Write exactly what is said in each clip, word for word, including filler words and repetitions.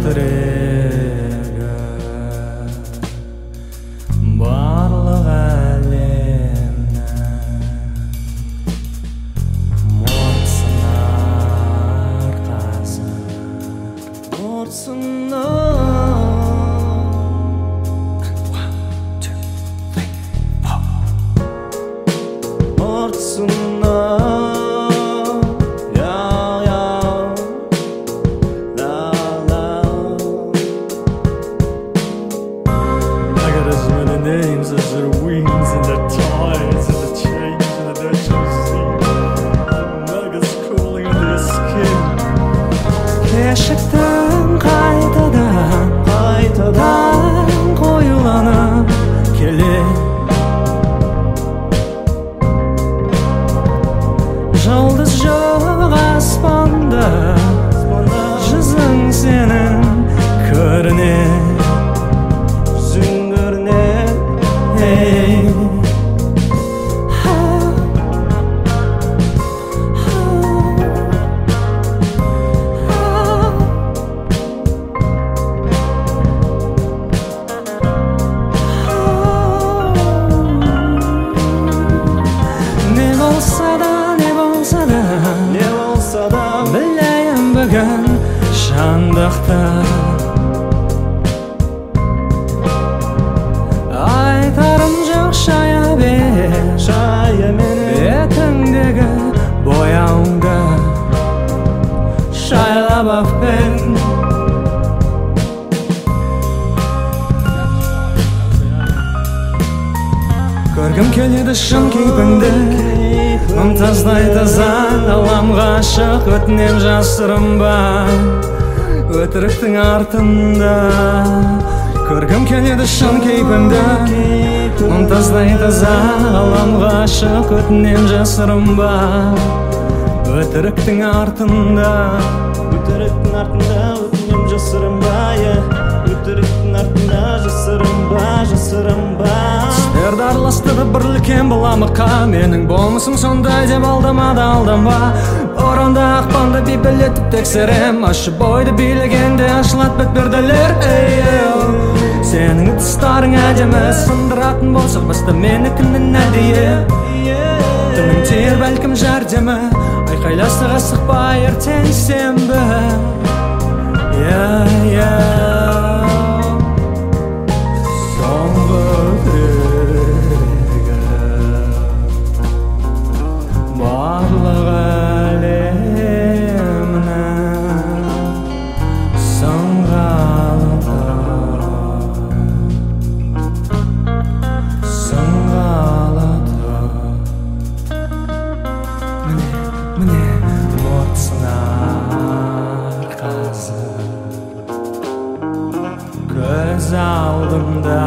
тірегі барлық әлемнің мұртсынар қазір мұртсынар names as their wings and their ties and the change and the dirt you see nuggets cooling in their skin Keşikten qaytadan qaytadan koyulanıp kelir Yıldız yok aspanda Yüzün senin körünür Bileyim bugün şandakta Aytarım жоқ şaya ber Şaya meni Etindegi boyağımda Şaylap af ben Көргім келеді шын кейпіңді Мымтаздай таза Далам ғашық өтінем жасырынба Өтіріктің артында Көргім келеді шын кейпіңді Мымтаздай таза Далам ғашық өтінем жасырынба Өтіріктің артында Өтіріктің артында өтінем жасырынба Өтіріктің артында жасырынба жасырынба Сіздерді араластырып бірліккен боламыққа Менің болмысым сондай деп алдамады алданба Оранда ақпанды бейбілетіп тексерем Ашы бойды билегенде ашылат бет перделер Сенің тұстарың әдемі сындыратын болсақ баста менікінің әдейі Түнің тиер бәлкім жәрдемі Айқайластыға сықпай ертең сенбі Yeah, yeah Соңғы тірегі Барлық әлемнің Сыңғалыты Сыңғалыты Міне, міне Мұртсынар қазір Көз алдымда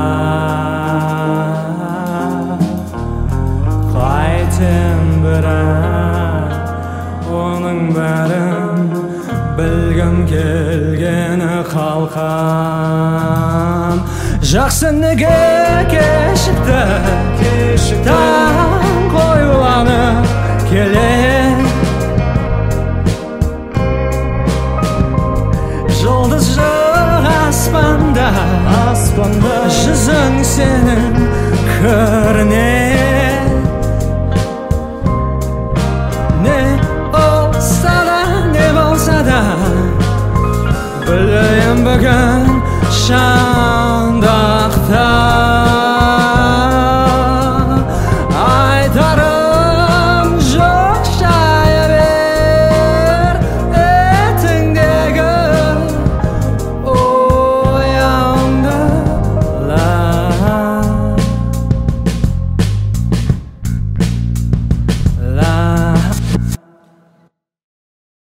Қайтем бірақ Оның бәрін білгім келгені қалқам Жақсы неге кешікті Таң қоюланып келер Жұлдыз жоқ аспанда Аспанда Жүзің сенің